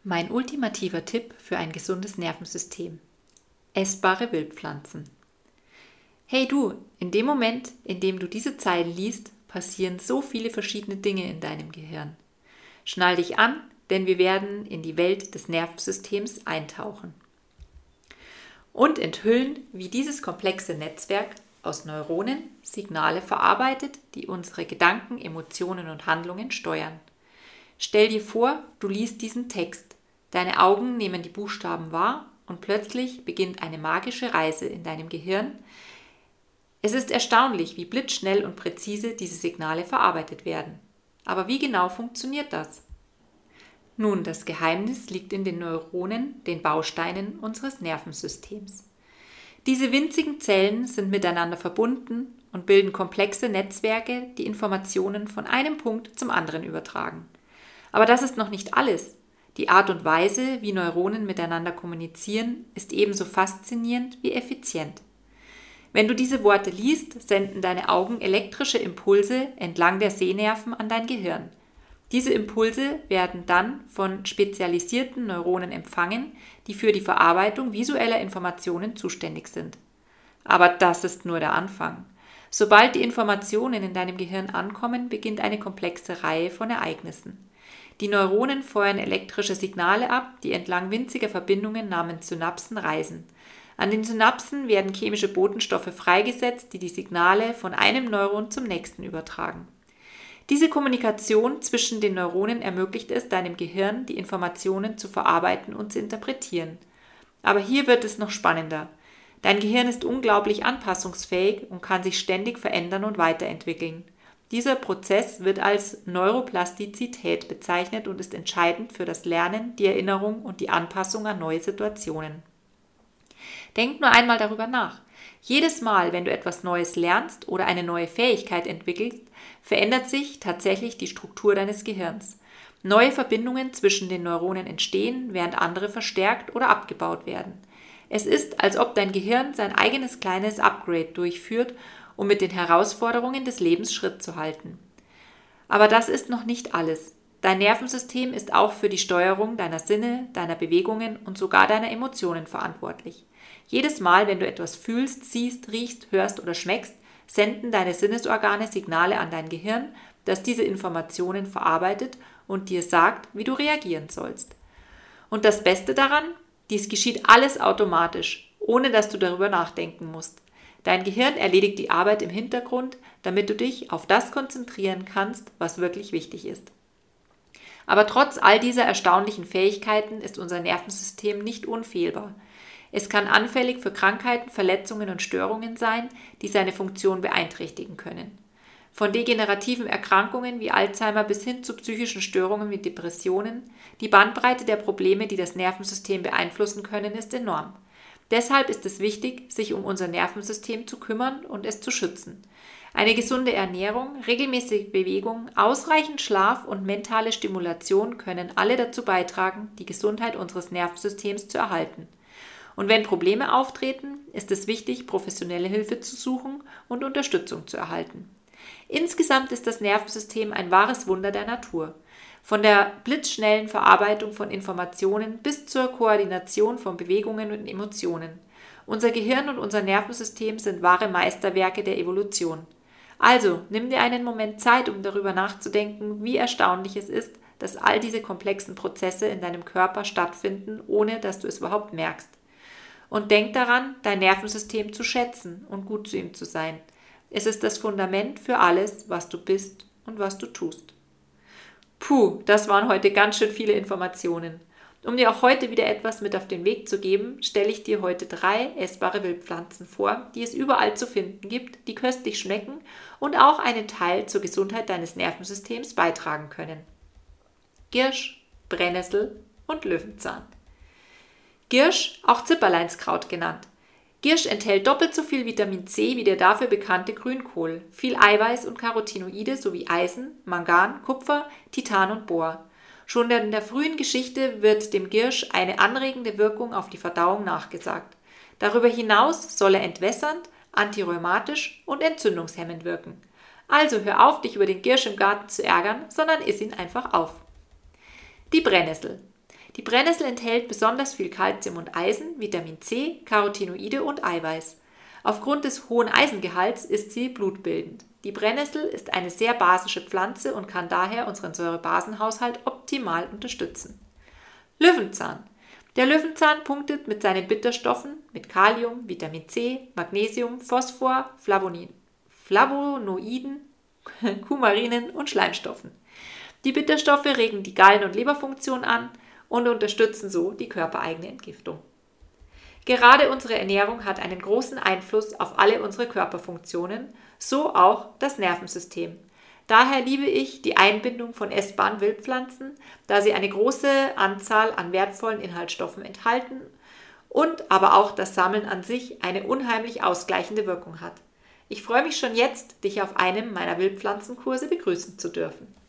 Mein ultimativer Tipp für ein gesundes Nervensystem. Essbare Wildpflanzen. Hey du, in dem Moment, in dem du diese Zeilen liest, passieren so viele verschiedene Dinge in deinem Gehirn. Schnall dich an, denn wir werden in die Welt des Nervensystems eintauchen und enthüllen, wie dieses komplexe Netzwerk aus Neuronen Signale verarbeitet, die unsere Gedanken, Emotionen und Handlungen steuern. Stell dir vor, du liest diesen Text. Deine Augen nehmen die Buchstaben wahr und plötzlich beginnt eine magische Reise in deinem Gehirn. Es ist erstaunlich, wie blitzschnell und präzise diese Signale verarbeitet werden. Aber wie genau funktioniert das? Nun, das Geheimnis liegt in den Neuronen, den Bausteinen unseres Nervensystems. Diese winzigen Zellen sind miteinander verbunden und bilden komplexe Netzwerke, die Informationen von einem Punkt zum anderen übertragen. Aber das ist noch nicht alles. Die Art und Weise, wie Neuronen miteinander kommunizieren, ist ebenso faszinierend wie effizient. Wenn du diese Worte liest, senden deine Augen elektrische Impulse entlang der Sehnerven an dein Gehirn. Diese Impulse werden dann von spezialisierten Neuronen empfangen, die für die Verarbeitung visueller Informationen zuständig sind. Aber das ist nur der Anfang. Sobald die Informationen in deinem Gehirn ankommen, beginnt eine komplexe Reihe von Ereignissen. Die Neuronen feuern elektrische Signale ab, die entlang winziger Verbindungen namens Synapsen reisen. An den Synapsen werden chemische Botenstoffe freigesetzt, die die Signale von einem Neuron zum nächsten übertragen. Diese Kommunikation zwischen den Neuronen ermöglicht es deinem Gehirn, die Informationen zu verarbeiten und zu interpretieren. Aber hier wird es noch spannender. Dein Gehirn ist unglaublich anpassungsfähig und kann sich ständig verändern und weiterentwickeln. Dieser Prozess wird als Neuroplastizität bezeichnet und ist entscheidend für das Lernen, die Erinnerung und die Anpassung an neue Situationen. Denk nur einmal darüber nach. Jedes Mal, wenn du etwas Neues lernst oder eine neue Fähigkeit entwickelst, verändert sich tatsächlich die Struktur deines Gehirns. Neue Verbindungen zwischen den Neuronen entstehen, während andere verstärkt oder abgebaut werden. Es ist, als ob dein Gehirn sein eigenes kleines Upgrade durchführt, um mit den Herausforderungen des Lebens Schritt zu halten. Aber das ist noch nicht alles. Dein Nervensystem ist auch für die Steuerung deiner Sinne, deiner Bewegungen und sogar deiner Emotionen verantwortlich. Jedes Mal, wenn du etwas fühlst, siehst, riechst, hörst oder schmeckst, senden deine Sinnesorgane Signale an dein Gehirn, das diese Informationen verarbeitet und dir sagt, wie du reagieren sollst. Und das Beste daran, dies geschieht alles automatisch, ohne dass du darüber nachdenken musst. Dein Gehirn erledigt die Arbeit im Hintergrund, damit du dich auf das konzentrieren kannst, was wirklich wichtig ist. Aber trotz all dieser erstaunlichen Fähigkeiten ist unser Nervensystem nicht unfehlbar. Es kann anfällig für Krankheiten, Verletzungen und Störungen sein, die seine Funktion beeinträchtigen können. Von degenerativen Erkrankungen wie Alzheimer bis hin zu psychischen Störungen wie Depressionen, die Bandbreite der Probleme, die das Nervensystem beeinflussen können, ist enorm. Deshalb ist es wichtig, sich um unser Nervensystem zu kümmern und es zu schützen. Eine gesunde Ernährung, regelmäßige Bewegung, ausreichend Schlaf und mentale Stimulation können alle dazu beitragen, die Gesundheit unseres Nervensystems zu erhalten. Und wenn Probleme auftreten, ist es wichtig, professionelle Hilfe zu suchen und Unterstützung zu erhalten. Insgesamt ist das Nervensystem ein wahres Wunder der Natur. Von der blitzschnellen Verarbeitung von Informationen bis zur Koordination von Bewegungen und Emotionen. Unser Gehirn und unser Nervensystem sind wahre Meisterwerke der Evolution. Also, nimm dir einen Moment Zeit, um darüber nachzudenken, wie erstaunlich es ist, dass all diese komplexen Prozesse in deinem Körper stattfinden, ohne dass du es überhaupt merkst. Und denk daran, dein Nervensystem zu schätzen und gut zu ihm zu sein. Es ist das Fundament für alles, was du bist und was du tust. Puh, das waren heute ganz schön viele Informationen. Um dir auch heute wieder etwas mit auf den Weg zu geben, stelle ich dir heute 3 essbare Wildpflanzen vor, die es überall zu finden gibt, die köstlich schmecken und auch einen Teil zur Gesundheit deines Nervensystems beitragen können. Girsch, Brennnessel und Löwenzahn. Girsch, auch Zipperleinskraut genannt. Girsch enthält doppelt so viel Vitamin C wie der dafür bekannte Grünkohl, viel Eiweiß und Carotinoide sowie Eisen, Mangan, Kupfer, Titan und Bor. Schon in der frühen Geschichte wird dem Girsch eine anregende Wirkung auf die Verdauung nachgesagt. Darüber hinaus soll er entwässernd, antirheumatisch und entzündungshemmend wirken. Also hör auf, dich über den Girsch im Garten zu ärgern, sondern iss ihn einfach auf. Die Brennnessel. Die Brennnessel enthält besonders viel Kalzium und Eisen, Vitamin C, Carotinoide und Eiweiß. Aufgrund des hohen Eisengehalts ist sie blutbildend. Die Brennnessel ist eine sehr basische Pflanze und kann daher unseren Säurebasenhaushalt optimal unterstützen. Löwenzahn. Der Löwenzahn punktet mit seinen Bitterstoffen mit Kalium, Vitamin C, Magnesium, Phosphor, Flavonoiden, Coumarinen und Schleimstoffen. Die Bitterstoffe regen die Gallen- und Leberfunktion an und unterstützen so die körpereigene Entgiftung. Gerade unsere Ernährung hat einen großen Einfluss auf alle unsere Körperfunktionen, so auch das Nervensystem. Daher liebe ich die Einbindung von essbaren Wildpflanzen, da sie eine große Anzahl an wertvollen Inhaltsstoffen enthalten und aber auch das Sammeln an sich eine unheimlich ausgleichende Wirkung hat. Ich freue mich schon jetzt, dich auf einem meiner Wildpflanzenkurse begrüßen zu dürfen.